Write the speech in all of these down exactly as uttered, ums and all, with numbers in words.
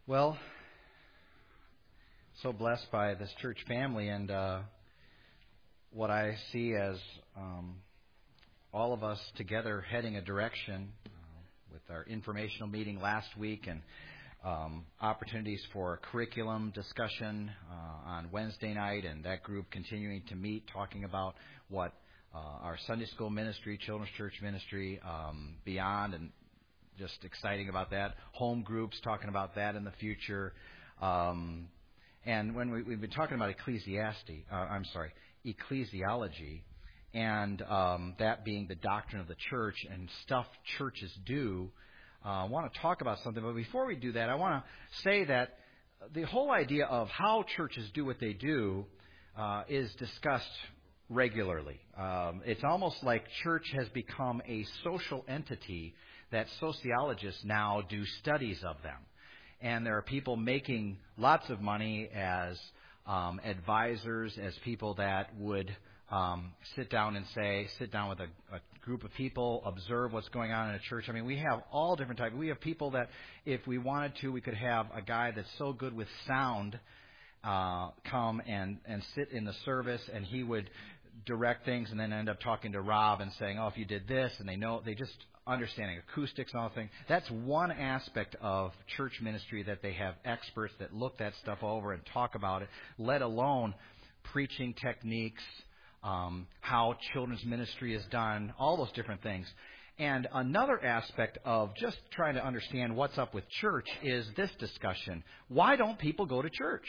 Well, so blessed by this church family and uh, what I see as um, all of us together heading a direction uh, with our informational meeting last week and um, opportunities for curriculum discussion uh, on Wednesday night, and that group continuing to meet, talking about what uh, our Sunday school ministry, children's church ministry, um, beyond, and just exciting about that. Home groups, talking about that in the future. Um, and when we, we've been talking about Ecclesiastes, uh, I'm sorry, ecclesiology, and um, that being the doctrine of the church and stuff churches do, uh, I want to talk about something. But before we do that, I want to say that the whole idea of how churches do what they do uh, is discussed regularly. Um, it's almost like church has become a social entity that sociologists now do studies of them. And there are people making lots of money as um, advisors, as people that would um, sit down and say, sit down with a, a group of people, observe what's going on in a church. I mean, we have all different types. We have people that, if we wanted to, we could have a guy that's so good with sound uh, come and, and sit in the service, and he would direct things and then end up talking to Rob and saying, oh, if you did this, and they know, they just understanding acoustics and all things. That's one aspect of church ministry that they have experts that look that stuff over and talk about it, let alone preaching techniques, um, how children's ministry is done, all those different things. And another aspect of just trying to understand what's up with church is this discussion. Why don't people go to church?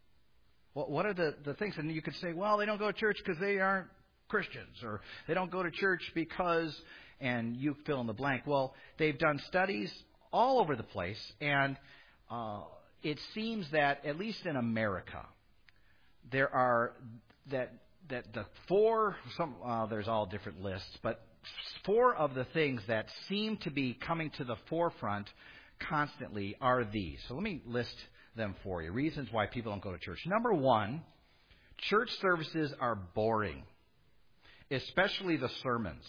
What are the, the things? And you could say, well, they don't go to church because they aren't Christians, or they don't go to church because, and you fill in the blank. Well, they've done studies all over the place, and uh, it seems that, at least in America, there are that that the four, some uh, there's all different lists, but four of the things that seem to be coming to the forefront constantly are these. So let me list them for you. Reasons why people don't go to church. Number one, church services are boring, especially the sermons.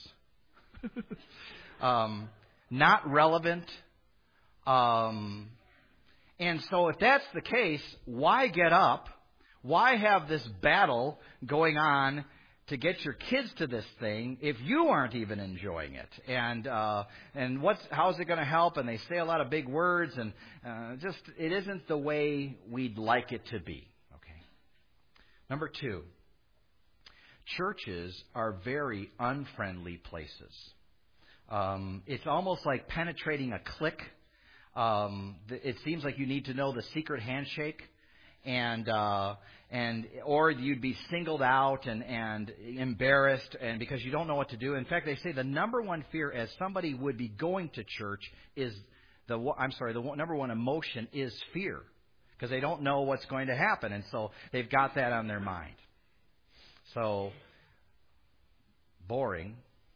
um, not relevant. Um, and so if that's the case, why get up? Why have this battle going on to get your kids to this thing if you aren't even enjoying it? And uh, and what's how's it going to help? And they say a lot of big words, and uh, just it isn't the way we'd like it to be. Okay. Number two, churches are very unfriendly places. Um, it's almost like penetrating a clique. Um, it seems like you need to know the secret handshake. And uh, and or you'd be singled out and, and embarrassed, and because you don't know what to do. In fact, they say the number one fear as somebody would be going to church is the I'm sorry the number one emotion is fear, because they don't know what's going to happen, and so they've got that on their mind. So boring,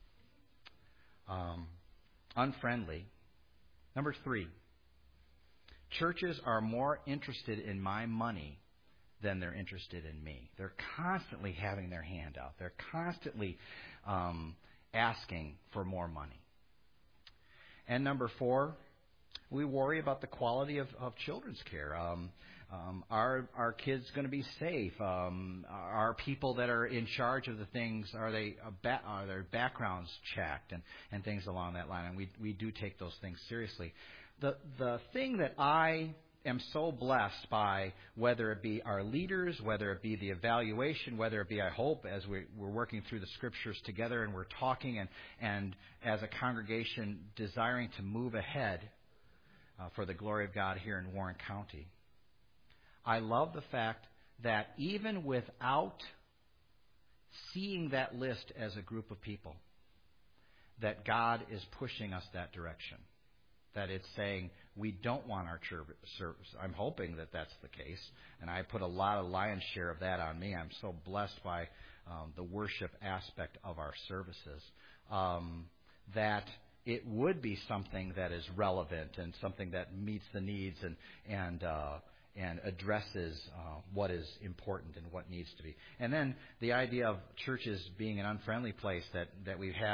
um, unfriendly. Number three. Churches are more interested in my money than they're interested in me. They're constantly having their hand out. They're constantly um, asking for more money. And number four, we worry about the quality of, of children's care. Um, um, are our kids going to be safe? Um, are people that are in charge of the things, are they uh, ba- are their backgrounds checked, and, and things along that line? And we we do take those things seriously. The the thing that I am so blessed by, whether it be our leaders, whether it be the evaluation, whether it be, I hope, as we, we're working through the Scriptures together and we're talking and, and as a congregation desiring to move ahead uh, for the glory of God here in Warren County, I love the fact that even without seeing that list as a group of people, that God is pushing us that direction. That it's saying we don't want our service. I'm hoping that that's the case, and I put a lot of lion's share of that on me. I'm so blessed by um, the worship aspect of our services, um, that it would be something that is relevant and something that meets the needs and and uh, and addresses uh, what is important and what needs to be. And then the idea of churches being an unfriendly place, that that we have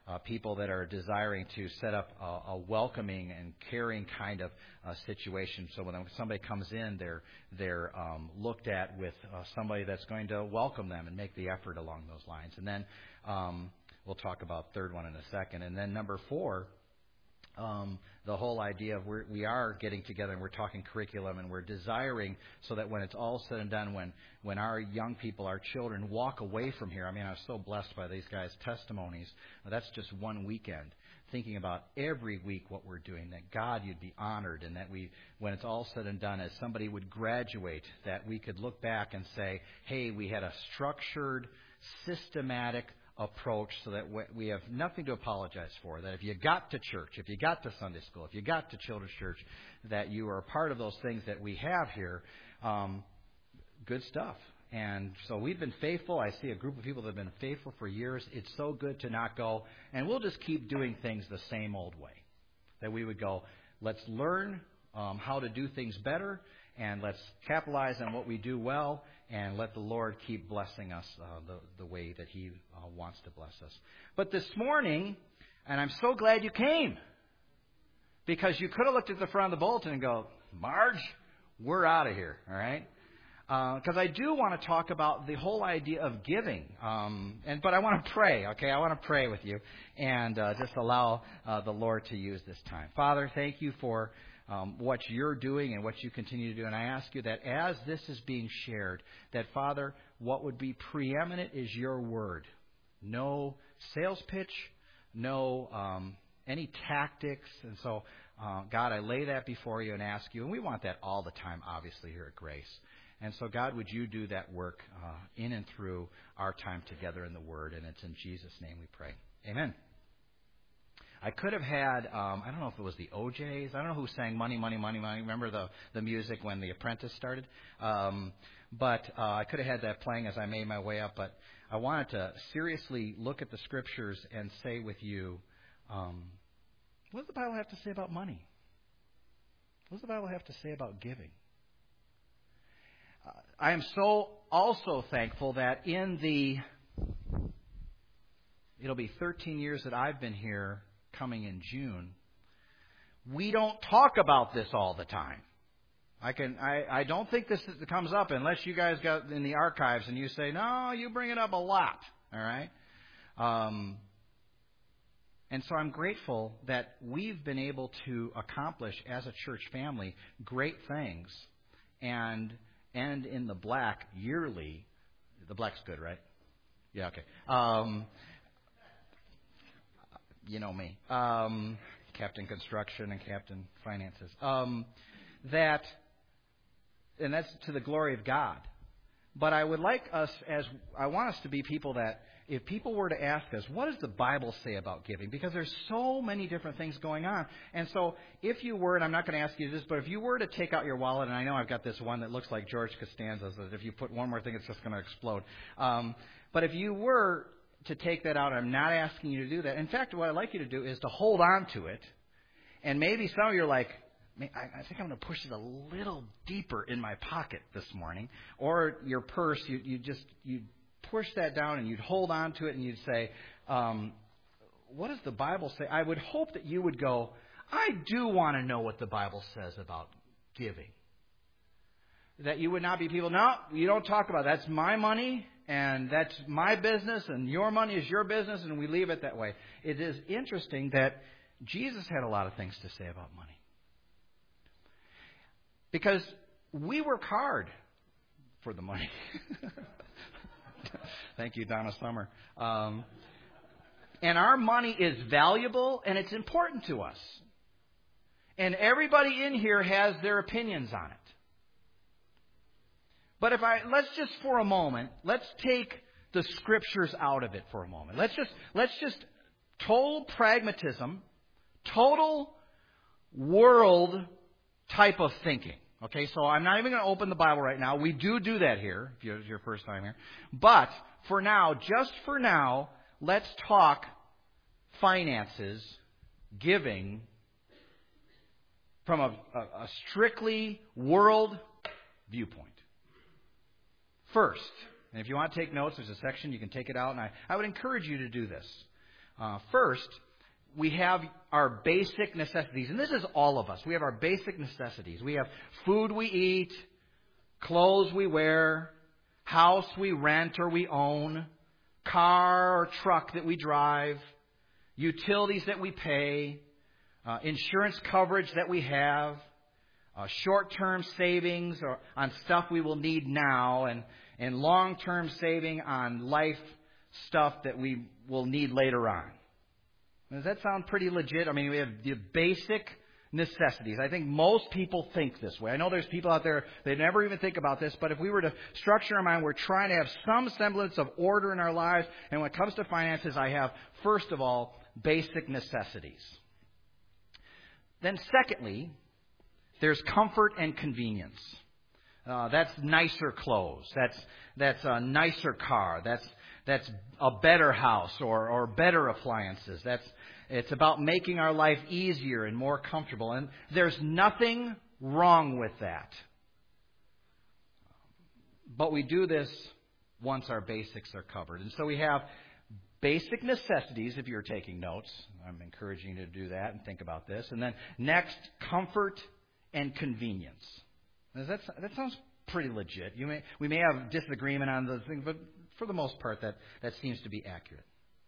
uh, people that are desiring to set up a, a welcoming and caring kind of uh, situation. So when somebody comes in, they're they're um, looked at with uh, somebody that's going to welcome them and make the effort along those lines. And then um, we'll talk about third one in a second. And then number four, um, the whole idea of we're, we are getting together and we're talking curriculum and we're desiring so that when it's all said and done, when when our young people, our children walk away from here, I mean, I was so blessed by these guys' testimonies. That's just one weekend. Thinking about every week what we're doing, that God, you'd be honored, and that we, when it's all said and done, as somebody would graduate, that we could look back and say, hey, we had a structured, systematic approach so that we have nothing to apologize for, that if you got to church, if you got to Sunday school, if you got to children's church, that you are a part of those things that we have here. Um, good stuff. And so we've been faithful. I see a group of people that have been faithful for years. It's so good to not go, and we'll just keep doing things the same old way. That we would go, let's learn um, how to do things better, and let's capitalize on what we do well, and let the Lord keep blessing us uh, the, the way that He uh, wants to bless us. But this morning, and I'm so glad you came, because you could have looked at the front of the bulletin and go, Marge, we're out of here, all right? Because uh, I do want to talk about the whole idea of giving, um, and but I want to pray, okay? I want to pray with you and uh, just allow uh, the Lord to use this time. Father, thank you for um, what you're doing and what you continue to do, and I ask you that as this is being shared, that, Father, what would be preeminent is your word. No sales pitch, no um, any tactics, and so, uh, God, I lay that before you and ask you, and we want that all the time, obviously, here at Grace. And so, God, would you do that work uh, in and through our time together in the Word? And it's in Jesus' name we pray. Amen. I could have had, um, I don't know if it was the O Js. I don't know who sang Money, Money, Money, Money. Remember the, the music when The Apprentice started? Um, but uh, I could have had that playing as I made my way up. But I wanted to seriously look at the Scriptures and say with you, um, what does the Bible have to say about money? What does the Bible have to say about giving? I am so also thankful that in the, it'll be thirteen years that I've been here coming in June, we don't talk about this all the time. I can, I, I don't think this comes up unless you guys got in the archives and you say, no, you bring it up a lot, all right? Um, and so I'm grateful that we've been able to accomplish as a church family great things and and in the black yearly. The black's good, right? Yeah, okay. Um, you know me. Um, Captain Construction and Captain Finances. Um, that, and that's to the glory of God. But I would like us, as I want us to be people that, if people were to ask us, what does the Bible say about giving? Because there's so many different things going on. And so if you were, and I'm not going to ask you this, but if you were to take out your wallet, and I know I've got this one that looks like George Costanza's, that if you put one more thing, it's just going to explode. Um, but if you were to take that out, I'm not asking you to do that. In fact, what I'd like you to do is to hold on to it. And maybe some of you are like, I think I'm going to push it a little deeper in my pocket this morning. Or your purse, you, you just, you push that down and you'd hold on to it and you'd say, um, what does the Bible say? I would hope that you would go, I do want to know what the Bible says about giving. That you would not be people, no, you don't talk about it. That's my money and that's my business and your money is your business, and we leave it that way. It is interesting that Jesus had a lot of things to say about money. Because we work hard for the money. Thank you, Donna Summer. Um, and our money is valuable and it's important to us. And everybody in here has their opinions on it. But if I, let's just for a moment, let's take the Scriptures out of it for a moment. Let's just, let's just, total pragmatism, total world type of thinking. Okay, so I'm not even going to open the Bible right now. We do do that here, if it's your first time here. But for now, just for now, let's talk finances, giving, from a, a, a strictly world viewpoint. First, and if you want to take notes, there's a section, you can take it out, and I, I would encourage you to do this. Uh, first, we have our basic necessities, and this is all of us. We have our basic necessities. We have food we eat, clothes we wear, house we rent or we own, car or truck that we drive, utilities that we pay, uh, insurance coverage that we have, uh, short-term savings or on stuff we will need now, and, and long-term saving on life stuff that we will need later on. Does that sound pretty legit? I mean, we have the basic necessities. I think most people think this way. I know there's people out there that never even think about this, but if we were to structure our mind, we're trying to have some semblance of order in our lives. And when it comes to finances, I have, first of all, basic necessities. Then secondly, there's comfort and convenience. Uh, that's nicer clothes. That's that's a nicer car. That's that's a better house or, or better appliances. That's it's about making our life easier and more comfortable. And there's nothing wrong with that. But we do this once our basics are covered. And so we have basic necessities, if you're taking notes. I'm encouraging you to do that and think about this. And then next, comfort and convenience. Does that, that sounds pretty legit. You may, we may have disagreement on those things, but for the most part, that, that seems to be accurate.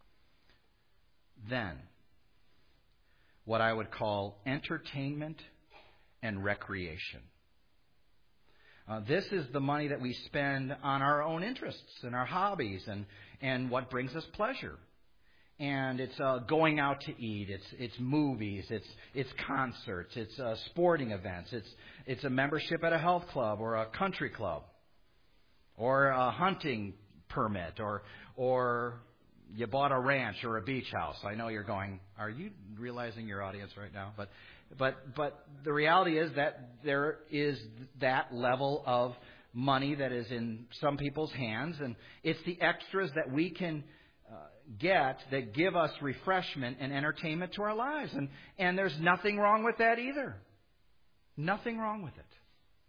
Then, what I would call entertainment and recreation. Uh, this is the money that we spend on our own interests and our hobbies and, and what brings us pleasure. And it's uh, going out to eat, it's it's movies, it's it's concerts, it's uh, sporting events, it's it's a membership at a health club or a country club, or a hunting permit, or or you bought a ranch or a beach house. I know you're going, are you realizing your audience right now? But but but the reality is that there is that level of money that is in some people's hands, and it's the extras that we can Uh, get that give us refreshment and entertainment to our lives. And, and there's nothing wrong with that either. Nothing wrong with it.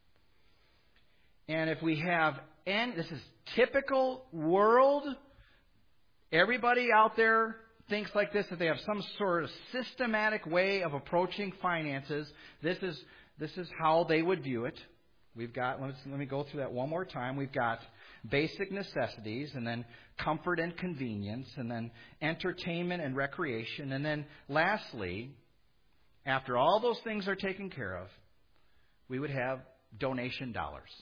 And if we have, and this is typical world, everybody out there thinks like this, that they have some sort of systematic way of approaching finances. This is, this is how they would view it. We've got, let's, let me go through that one more time. We've got basic necessities, and then comfort and convenience, and then entertainment and recreation. And then lastly, after all those things are taken care of, we would have donation dollars.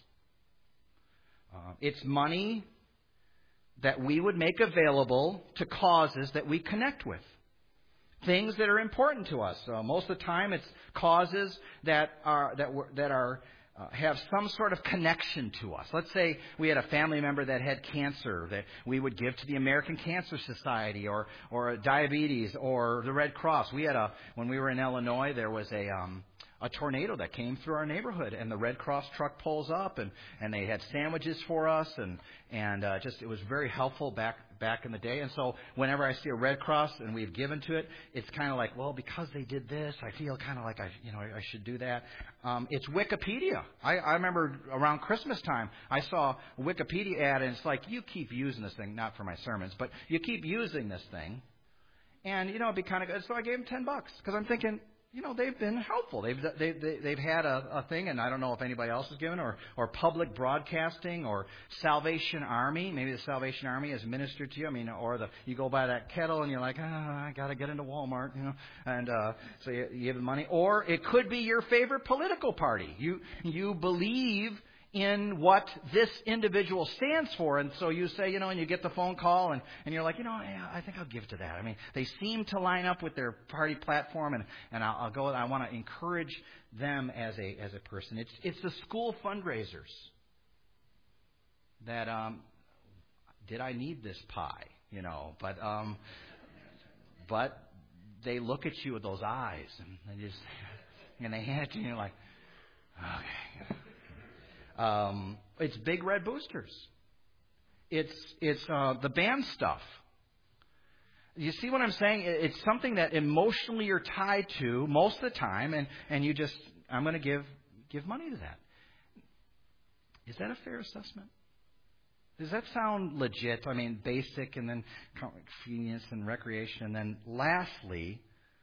Uh, it's money that we would make available to causes that we connect with. Things that are important to us. Uh, most of the time, it's causes that are that were, that are Uh, have some sort of connection to us. Let's say we had a family member that had cancer that we would give to the American Cancer Society, or or diabetes, or the Red Cross. We had a when we were in Illinois, there was a um, a tornado that came through our neighborhood, and the Red Cross truck pulls up, and, and they had sandwiches for us, and and uh, just it was very helpful back back in the day. And so whenever I see a Red Cross and we've given to it, it's kind of like, well, because they did this, I feel kind of like I you know I, I should do that. Um, it's Wikipedia. I, I remember around Christmas time I saw a Wikipedia ad, and it's like, you keep using this thing, not for my sermons, but you keep using this thing, and you know it'd be kind of good. So I gave them ten bucks because I'm thinking, you know, they've been helpful. They've they, they, they've had a, a thing, and I don't know if anybody else has given, or or public broadcasting, or Salvation Army. Maybe the Salvation Army has ministered to you. I mean, or the you go buy that kettle, and you're like, ah, I got to get into Walmart, you know, and uh, so you, you give them money. Or it could be your favorite political party. You you believe in what this individual stands for. And so you say, you know, and you get the phone call, and, and you're like, you know, yeah, I think I'll give to that. I mean, they seem to line up with their party platform, and, and I'll, I'll go, I want to encourage them as a as a person. It's it's the school fundraisers that, um, did I need this pie? You know, but, um, but they look at you with those eyes, and they just, and they hand it to you, and you're like, okay. Um, it's Big Red Boosters. It's it's uh, the band stuff. You see what I'm saying? It's something that emotionally you're tied to most of the time, and, and you just, I'm going to give give money to that. Is that a fair assessment? Does that sound legit? I mean, basic and then convenience and recreation. And then lastly,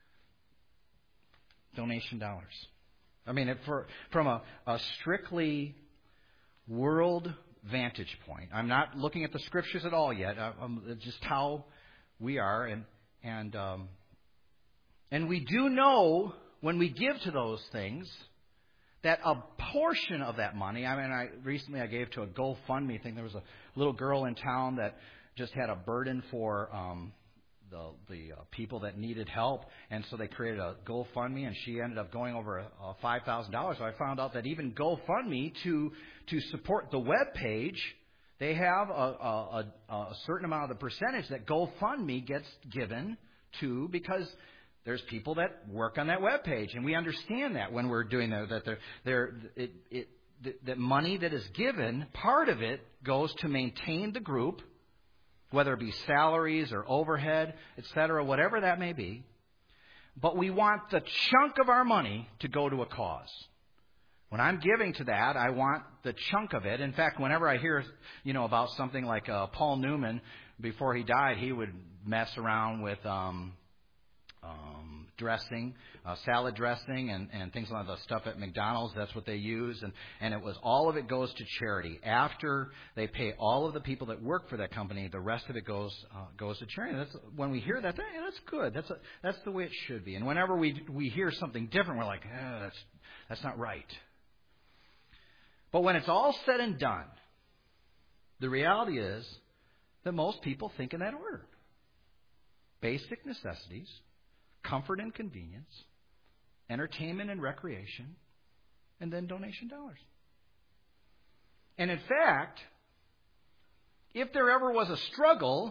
donation dollars. I mean, if for, from a, a strictly world vantage point, I'm not looking at the scriptures at all yet. I'm, it's just how we are. And, and, um, and we do know when we give to those things that a portion of that money, I mean, I recently I gave to a GoFundMe thing. There was a little girl in town that just had a burden for um, the the uh, people that needed help, and so they created a GoFundMe, and she ended up going over a, a five thousand dollars. So I found out that even GoFundMe to to support the web page, they have a, a, a, a certain amount of the percentage that GoFundMe gets given to, because there's people that work on that web page, and we understand that when we're doing that, that they're, they're, it, it, that money that is given, part of it goes to maintain the group, whether it be salaries or overhead, et cetera, whatever that may be. But we want the chunk of our money to go to a cause. When I'm giving to that, I want the chunk of it. In fact, whenever I hear, you know, about something like uh, Paul Newman, before he died, he would mess around with Um, Um, dressing, uh, salad dressing, and, and things like the stuff at McDonald's. That's what they use, and, and it was all of it goes to charity. After they pay all of the people that work for that company, the rest of it goes uh, goes to charity. That's when we hear that. Hey, that's good. That's a, that's the way it should be. And whenever we we hear something different, we're like, eh, that's that's not right. But when it's all said and done, the reality is that most people think in that order: basic necessities, comfort and convenience, entertainment and recreation, and then donation dollars. And in fact, if there ever was a struggle,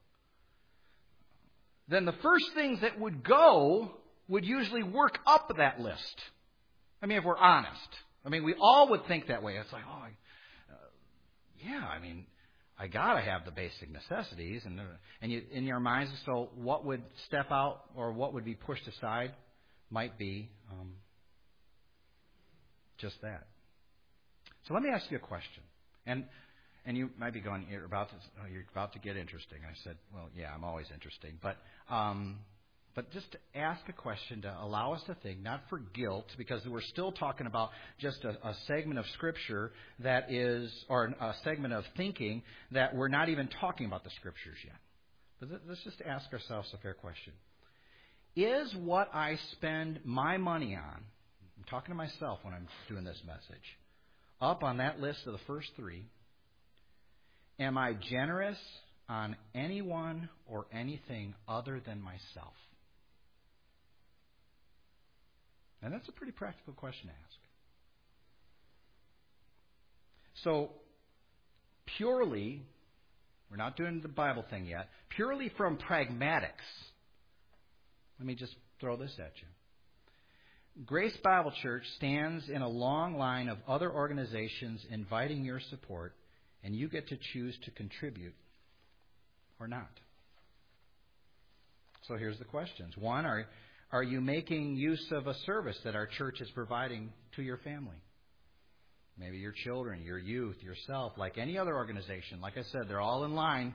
then the first things that would go would usually work up that list. I mean, if we're honest. I mean, we all would think that way. It's like, oh, I, uh, yeah, I mean, I gotta have the basic necessities, and and you, in your minds. So, what would step out or what would be pushed aside might be um, just that. So, let me ask you a question, and and you might be going, you're about to oh, you're about to get interesting. I said, well, yeah, I'm always interesting, but um, but just to ask a question to allow us to think, not for guilt, because we're still talking about just a, a segment of Scripture that is, or a segment of thinking that we're not even talking about the Scriptures yet. But let's just ask ourselves a fair question. Is what I spend my money on, I'm talking to myself when I'm doing this message, up on that list of the first three? Am I generous on anyone or anything other than myself? And that's a pretty practical question to ask. So, purely, we're not doing the Bible thing yet, purely from pragmatics, let me just throw this at you. Grace Bible Church stands in a long line of other organizations inviting your support, and you get to choose to contribute or not. So here's the questions. One, are Are you making use of a service that our church is providing to your family? Maybe your children, your youth, yourself, like any other organization. Like I said, they're all in line.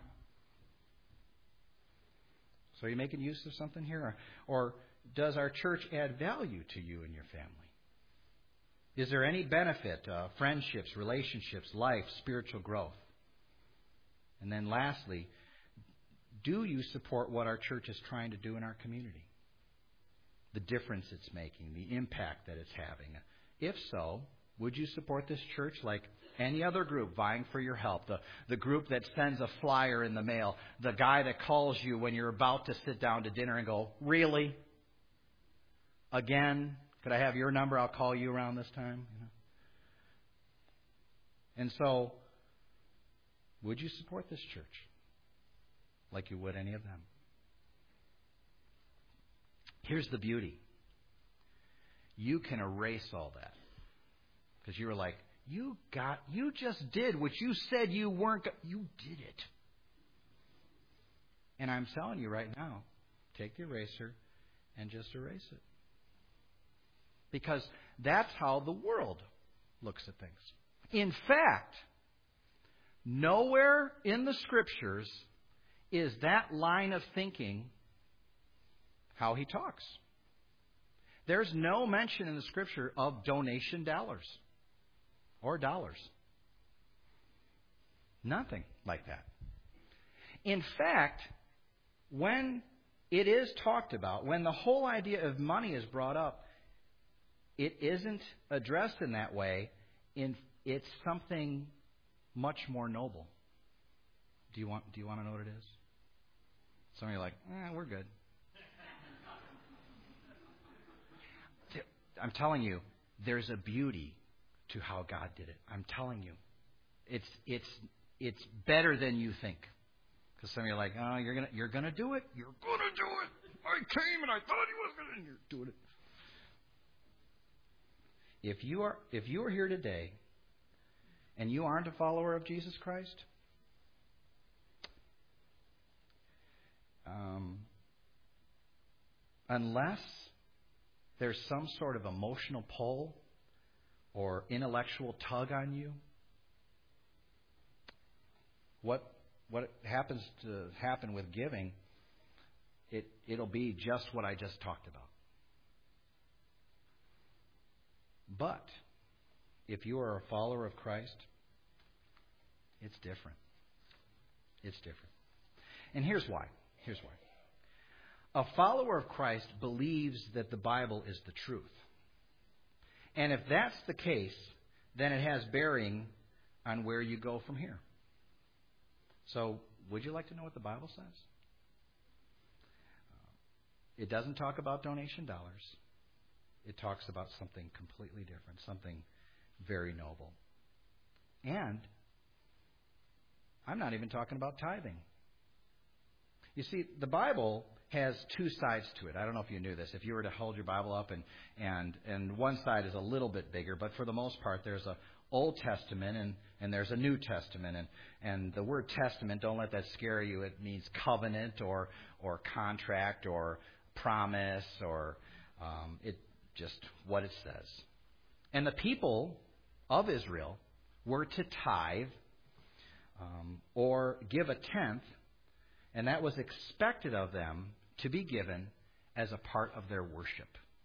So are you making use of something here? Or, or does our church add value to you and your family? Is there any benefit, uh, friendships, relationships, life, spiritual growth? And then lastly, do you support what our church is trying to do in our community? The difference it's making, the impact that it's having. If so, would you support this church like any other group vying for your help? The, the group that sends a flyer in the mail. The guy that calls you when you're about to sit down to dinner and go, really? Again? Could I have your number? I'll call you around this time. You know? And so, would you support this church like you would any of them? Here's the beauty. You can erase all that. Because you were like, you got, you just did what you said you weren't, you did it. And I'm telling you right now, take the eraser and just erase it. Because that's how the world looks at things. In fact, Nowhere in the Scriptures is that line of thinking how he talks. There's no mention in the Scripture of donation dollars or dollars. Nothing like that. In fact, when it is talked about, when the whole idea of money is brought up, it isn't addressed in that way. In, it's something much more noble. Do you want, do you want to know what it is? Some of you are like, eh, we're good. I'm telling you, there's a beauty to how God did it. I'm telling you. It's it's it's better than you think. Because some of you are like, oh, you're gonna you're gonna do it. You're gonna do it. I came and I thought he was gonna, and you're doing it. If you are if you are here today and you aren't a follower of Jesus Christ, um, unless there's some sort of emotional pull or intellectual tug on you, what what happens to happen with giving, it it'll be just what I just talked about. But if you are a follower of Christ, it's different. It's different. And here's why. Here's why. A follower of Christ believes that the Bible is the truth. And if that's the case, then it has bearing on where you go from here. So, would you like to know what the Bible says? It doesn't talk about donation dollars. It talks about something completely different, something very noble. And I'm not even talking about tithing. You see, the Bible has two sides to it. I don't know if you knew this. If you were to hold your Bible up and and and one side is a little bit bigger, but for the most part there's a Old Testament and, and there's a New Testament. And, and the word testament, don't let that scare you. It means covenant or or contract or promise or um, it just what it says. And the people of Israel were to tithe um, or give a tenth, and that was expected of them to be given as a part of their worship.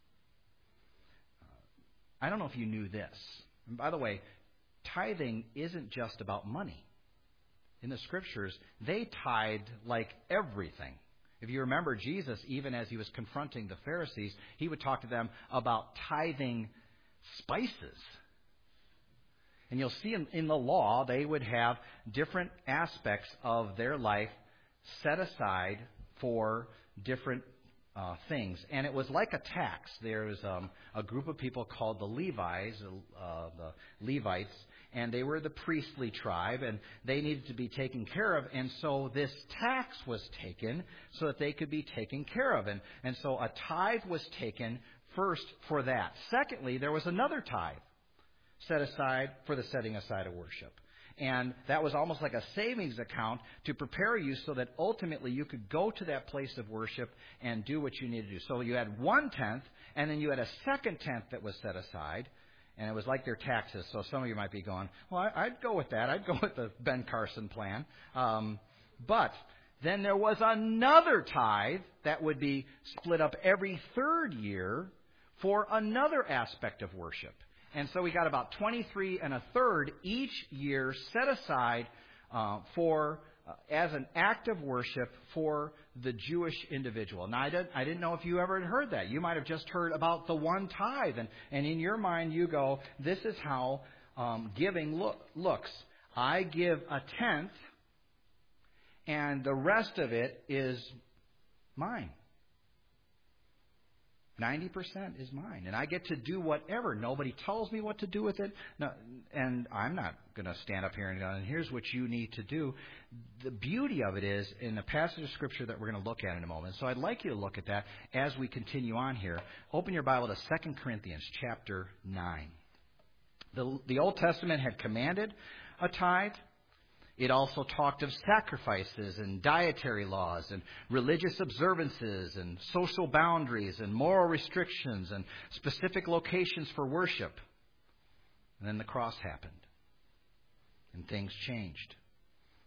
Uh, I don't know if you knew this. And by the way, tithing isn't just about money. In the Scriptures, they tithed like everything. If you remember Jesus, even as he was confronting the Pharisees, he would talk to them about tithing spices. And you'll see in, in the law, they would have different aspects of their life set aside for different uh, things. And it was like a tax. There was um, a group of people called the Levites, uh, the Levites, and they were the priestly tribe, and they needed to be taken care of. And so this tax was taken so that they could be taken care of. And, and so a tithe was taken first for that. Secondly, there was another tithe set aside for the setting aside of worship. And that was almost like a savings account to prepare you so that ultimately you could go to that place of worship and do what you needed to do. So you had one tenth, and then you had a second tenth that was set aside. And it was like their taxes. So some of you might be going, well, I, I'd go with that. I'd go with the Ben Carson plan. Um, but then there was another tithe that would be split up every third year for another aspect of worship. And so we got about twenty-three and a third each year set aside uh, for uh, as an act of worship for the Jewish individual. Now, I didn't, I didn't know if you ever had heard that. You might have just heard about the one tithe. And, and in your mind, you go, this is how um, giving look, looks. I give a tenth, and the rest of it is mine. ninety percent is mine, and I get to do whatever. Nobody tells me what to do with it, no, and I'm not going to stand up here and go, and here's what you need to do. The beauty of it is in the passage of Scripture that we're going to look at in a moment. So I'd like you to look at that as we continue on here. Open your Bible to Second Corinthians chapter nine. The, the Old Testament had commanded a tithe. It also talked of sacrifices and dietary laws and religious observances and social boundaries and moral restrictions and specific locations for worship. And then the cross happened and things changed.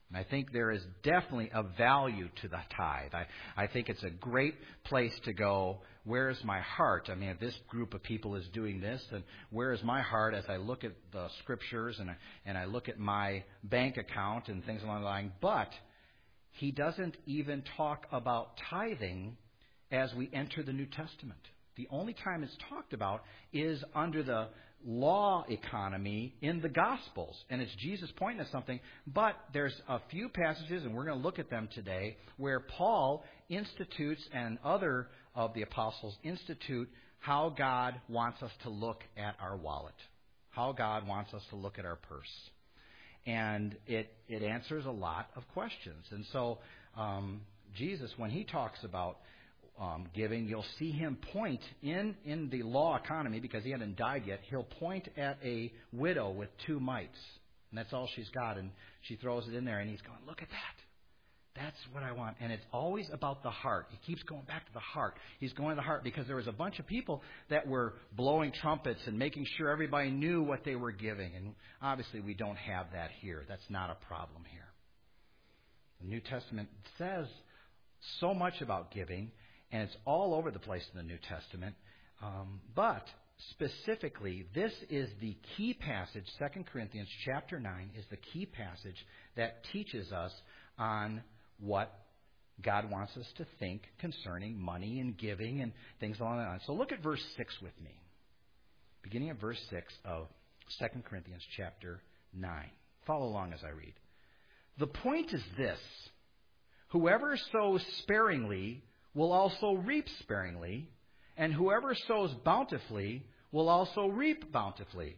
And I think there is definitely a value to the tithe. I, I think it's a great place to go. Where is my heart? I mean, if this group of people is doing this, then where is my heart as I look at the Scriptures and I, and I look at my bank account and things along the line? But he doesn't even talk about tithing as we enter the New Testament. The only time it's talked about is under the law economy in the Gospels. And it's Jesus pointing at something. But there's a few passages, and we're going to look at them today, where Paul institutes and other of the apostles institute how God wants us to look at our wallet, how God wants us to look at our purse. And it, it answers a lot of questions. And so um, Jesus, when he talks about Um, giving, you'll see him point in, in the law economy, because he hadn't died yet, he'll point at a widow with two mites. And that's all she's got. And she throws it in there, and he's going, look at that. That's what I want. And it's always about the heart. He keeps going back to the heart. He's going to the heart because there was a bunch of people that were blowing trumpets and making sure everybody knew what they were giving. And obviously we don't have that here. That's not a problem here. The New Testament says so much about giving. And it's all over the place in the New Testament. Um, but specifically, this is the key passage. Second Corinthians chapter nine is the key passage that teaches us on what God wants us to think concerning money and giving and things along that line. So look at verse six with me. Beginning at verse six of Second Corinthians chapter nine. Follow along as I read. The point is this: whoever sows sparingly will also reap sparingly, and whoever sows bountifully will also reap bountifully.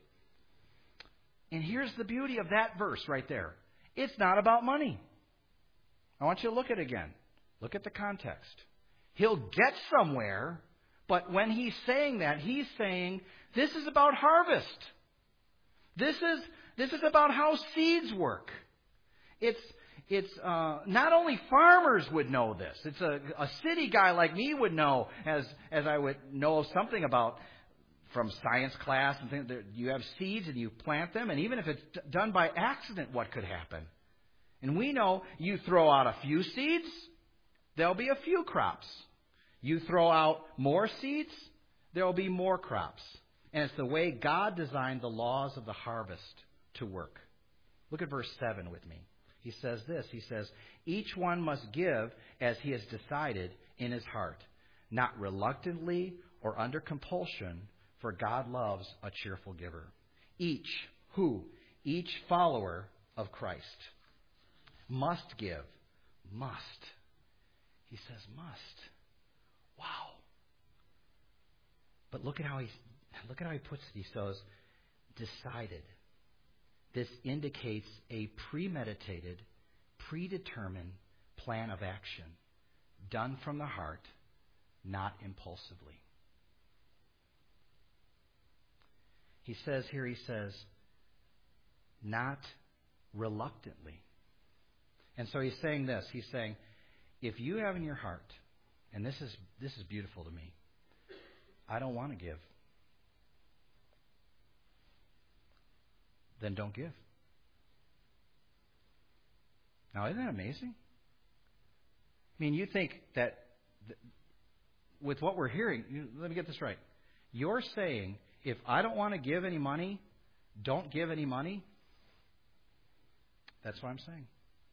And here's the beauty of that verse right there. It's not about money. I want you to look at it again. Look at the context. He'll get somewhere, but when he's saying that, he's saying this is about harvest. This is, this is about how seeds work. It's It's uh, not only farmers would know this. It's a, a city guy like me would know, as as I would know something about from science class and things. You have seeds and you plant them, and even if it's done by accident, what could happen? And we know you throw out a few seeds, there'll be a few crops. You throw out more seeds, there'll be more crops. And it's the way God designed the laws of the harvest to work. Look at verse seven with me. He says this, he says, each one must give as he has decided in his heart, not reluctantly or under compulsion, for God loves a cheerful giver. Each, who? Each follower of Christ must give. Must. He says must. Wow. But look at how he, look at how he puts it. He says, decided. This indicates a premeditated, predetermined plan of action, done from the heart, not impulsively. He says here, he says, not reluctantly. And so he's saying this. He's saying, if you have in your heart, and this is this is beautiful to me, I don't want to give, then don't give. Now, isn't that amazing? I mean, you think that th- with what we're hearing, you, let me get this right. You're saying, if I don't want to give any money, don't give any money? That's what I'm saying.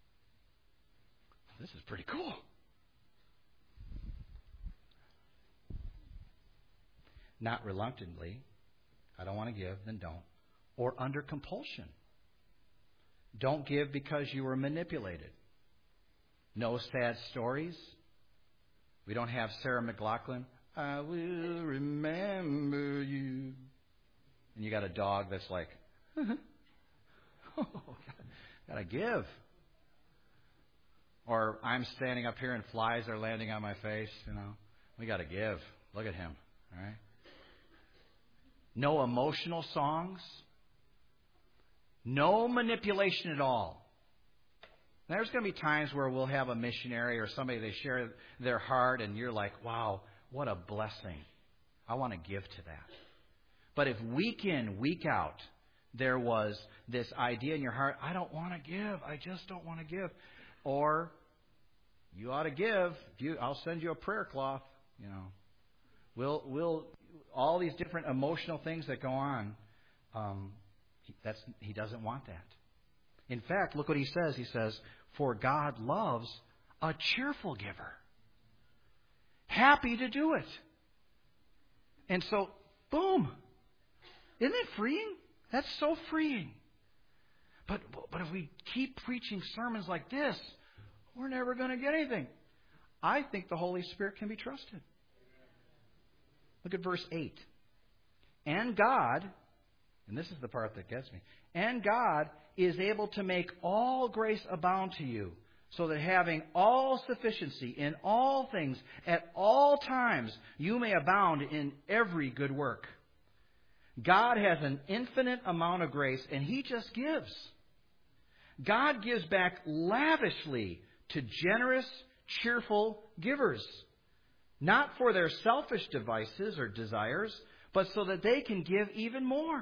This is pretty cool. Not reluctantly. I don't want to give, then don't. Or under compulsion. Don't give because you were manipulated. No sad stories. We don't have Sarah McLachlan. I will remember you. And you got a dog that's like, oh, gotta give. Or I'm standing up here and flies are landing on my face. You know, we got to give. Look at him. All right. No emotional songs. No manipulation at all. There's going to be times where we'll have a missionary or somebody, they share their heart, and you're like, wow, what a blessing. I want to give to that. But if week in, week out, there was this idea in your heart, I don't want to give. I just don't want to give. Or you ought to give. If you, I'll send you a prayer cloth. You know, we'll we'll all these different emotional things that go on. Um, he, that's he doesn't want that. In fact, look what he says. He says, "For God loves a cheerful giver, happy to do it." And so, boom! Isn't it freeing? That's so freeing. But but if we keep preaching sermons like this, we're never going to get anything. I think the Holy Spirit can be trusted. Look at verse eight. And God, and this is the part that gets me, and God is able to make all grace abound to you, so that having all sufficiency in all things at all times, you may abound in every good work. God has an infinite amount of grace, and He just gives. God gives back lavishly to generous, cheerful givers, not for their selfish devices or desires, but so that they can give even more.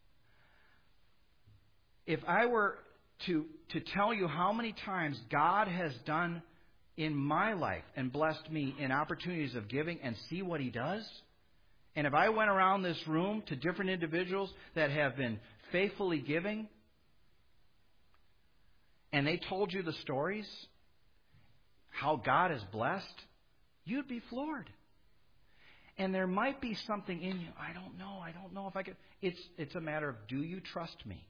If I were to, to tell you how many times God has done in my life and blessed me in opportunities of giving and see what He does, and if I went around this room to different individuals that have been faithfully giving, and they told you the stories, how God is blessed, you'd be floored. And there might be something in you. I don't know. I don't know if I could. It's, it's a matter of, do you trust me?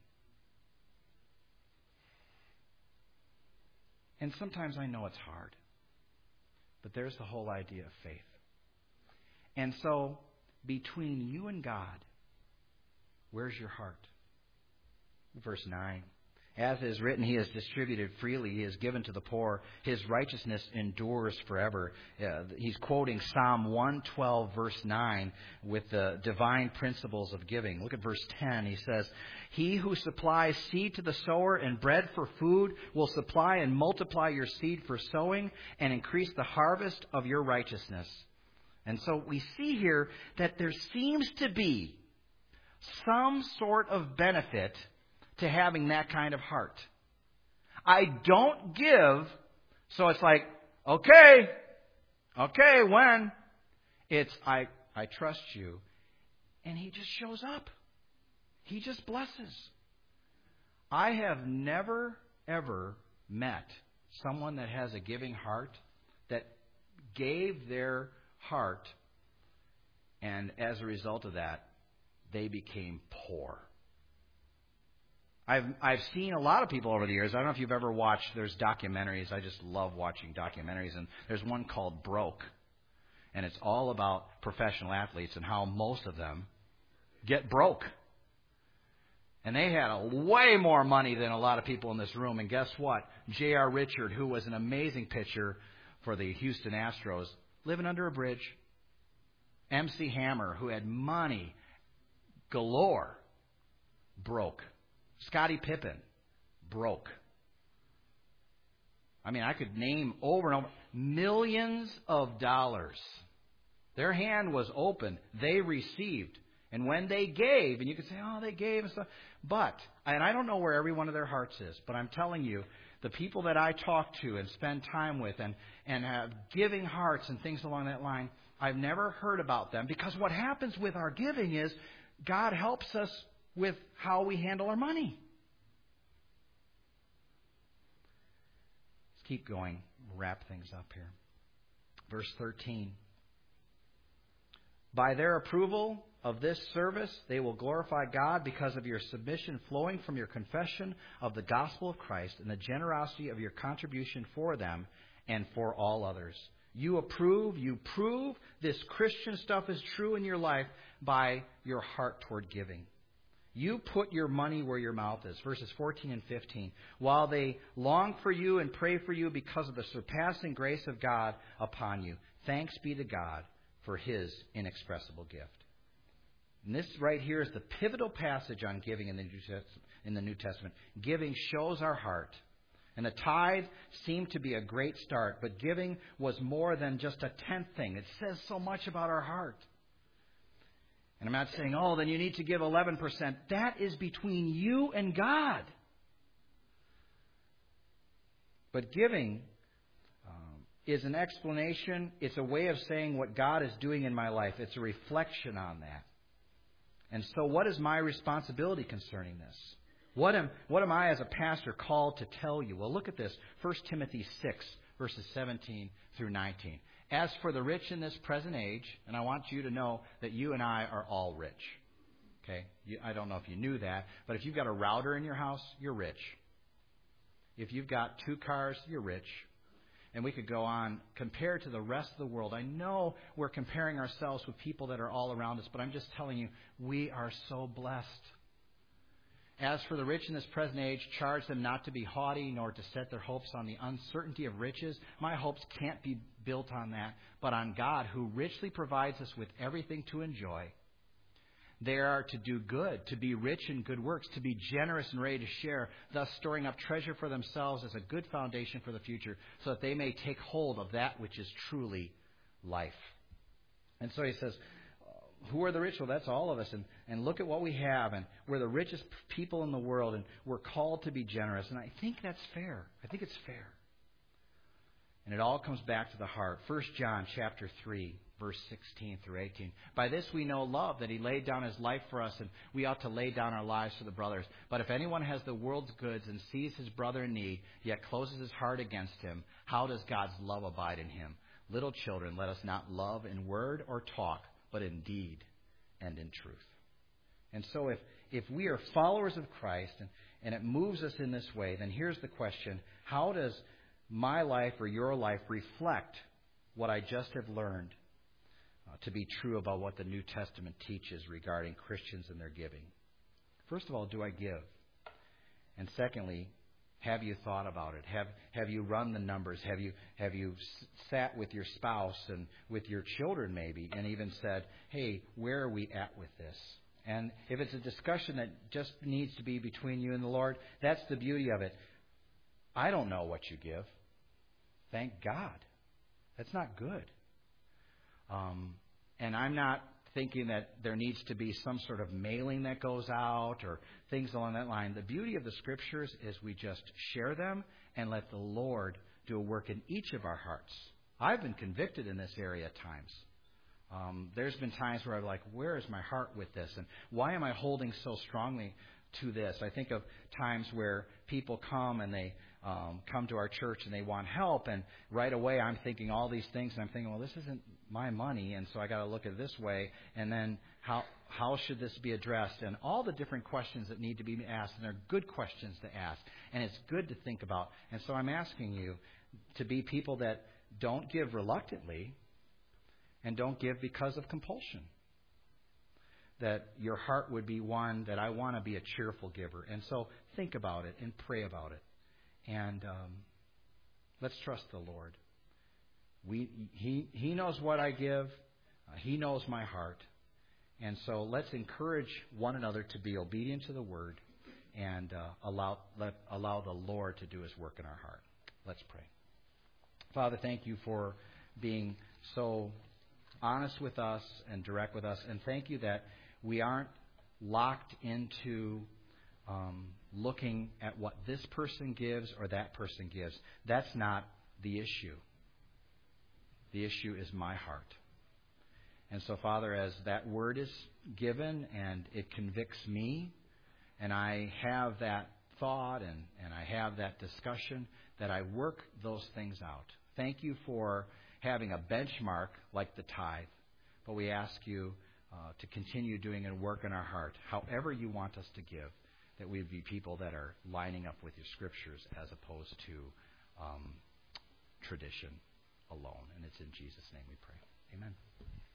And sometimes I know it's hard. But there's the whole idea of faith. And so, between you and God, where's your heart? Verse nine. As is written, He has distributed freely. He has given to the poor. His righteousness endures forever. Uh, he's quoting Psalm one twelve, verse nine, with the divine principles of giving. Look at verse ten. He says, He who supplies seed to the sower and bread for food will supply and multiply your seed for sowing and increase the harvest of your righteousness. And so we see here that there seems to be some sort of benefit to having that kind of heart. I don't give, so it's like, okay, okay, when? It's, I, I trust you. And He just shows up. He just blesses. I have never, ever met someone that has a giving heart that gave their heart, and as a result of that, they became poor. I've I've seen a lot of people over the years. I don't know if you've ever watched, there's documentaries. I just love watching documentaries. And there's one called Broke. And it's all about professional athletes and how most of them get broke. And they had a way more money than a lot of people in this room. And guess what? J R. Richard, who was an amazing pitcher for the Houston Astros, living under a bridge. M C Hammer, who had money galore, broke. Scottie Pippen, broke. I mean, I could name over and over millions of dollars. Their hand was open. They received. And when they gave, and you could say, oh, they gave and stuff. But, and I don't know where every one of their hearts is, but I'm telling you, the people that I talk to and spend time with and, and have giving hearts and things along that line, I've never heard about them. Because what happens with our giving is God helps us with how we handle our money. Let's keep going. Wrap things up here. Verse thirteen. By their approval of this service, they will glorify God because of your submission flowing from your confession of the gospel of Christ and the generosity of your contribution for them and for all others. You approve, you prove this Christian stuff is true in your life by your heart toward giving. You put your money where your mouth is. Verses fourteen and fifteen. While they long for you and pray for you because of the surpassing grace of God upon you. Thanks be to God for His inexpressible gift. And this right here is the pivotal passage on giving in the New Testament. In the New Testament. Giving shows our heart. And the tithe seemed to be a great start, but giving was more than just a tenth thing. It says so much about our heart. And I'm not saying, oh, then you need to give eleven percent. That is between you and God. But giving um, is an explanation. It's a way of saying what God is doing in my life. It's a reflection on that. And so what is my responsibility concerning this? What am, what am I as a pastor called to tell you? Well, look at this. First Timothy six, verses seventeen through nineteen. As for the rich in this present age, and I want you to know that you and I are all rich. Okay? You, I don't know if you knew that, but if you've got a router in your house, you're rich. If you've got two cars, you're rich. And we could go on. Compared to the rest of the world, I know we're comparing ourselves with people that are all around us, but I'm just telling you, we are so blessed. As for the rich in this present age, charge them not to be haughty, nor to set their hopes on the uncertainty of riches. My hopes can't be built on that, but on God, who richly provides us with everything to enjoy. They are to do good, to be rich in good works, to be generous and ready to share, thus storing up treasure for themselves as a good foundation for the future, so that they may take hold of that which is truly life. And so he says, who are the rich? Well, that's all of us. And, and look at what we have. And we're the richest people in the world. And we're called to be generous. And I think that's fair. I think it's fair. And it all comes back to the heart. First John chapter three, verse sixteen through eighteen. By this we know love, that he laid down his life for us, and we ought to lay down our lives for the brothers. But if anyone has the world's goods and sees his brother in need, yet closes his heart against him, how does God's love abide in him? Little children, let us not love in word or talk, but in deed and in truth. And so if, if we are followers of Christ and, and it moves us in this way, then here's the question. How does my life or your life reflect what I just have learned uh, to be true about what the New Testament teaches regarding Christians and their giving? First of all, do I give? And secondly, have you thought about it? Have have you run the numbers? Have you have you s- sat with your spouse and with your children maybe and even said, hey, where are we at with this? And if it's a discussion that just needs to be between you and the Lord, that's the beauty of it. I don't know what you give. Thank God. That's not good. Um, and I'm not thinking that there needs to be some sort of mailing that goes out or things along that line. The beauty of the Scriptures is we just share them and let the Lord do a work in each of our hearts. I've been convicted in this area at times. Um, there's been times where I'm like, where is my heart with this? And why am I holding so strongly to this? I think of times where people come and they um, come to our church and they want help, and right away I'm thinking all these things, and I'm thinking, well, this isn't my money, and so I got to look at it this way, and then how how should this be addressed? And all the different questions that need to be asked, and they're good questions to ask, and it's good to think about. And so I'm asking you to be people that don't give reluctantly and don't give because of compulsion. That your heart would be one that I want to be a cheerful giver. And so think about it and pray about it. And um, let's trust the Lord. We He He knows what I give. Uh, he knows my heart. And so let's encourage one another to be obedient to the Word and uh, allow let allow the Lord to do His work in our heart. Let's pray. Father, thank you for being so honest with us and direct with us. And thank you that we aren't locked into um, looking at what this person gives or that person gives. That's not the issue. The issue is my heart. And so, Father, as that word is given and it convicts me, and I have that thought and, and I have that discussion, that I work those things out. Thank you for having a benchmark like the tithe. But we ask you uh, to continue doing a work in our heart, however you want us to give, that we'd be people that are lining up with your Scriptures as opposed to um, tradition alone. And it's in Jesus' name we pray. Amen.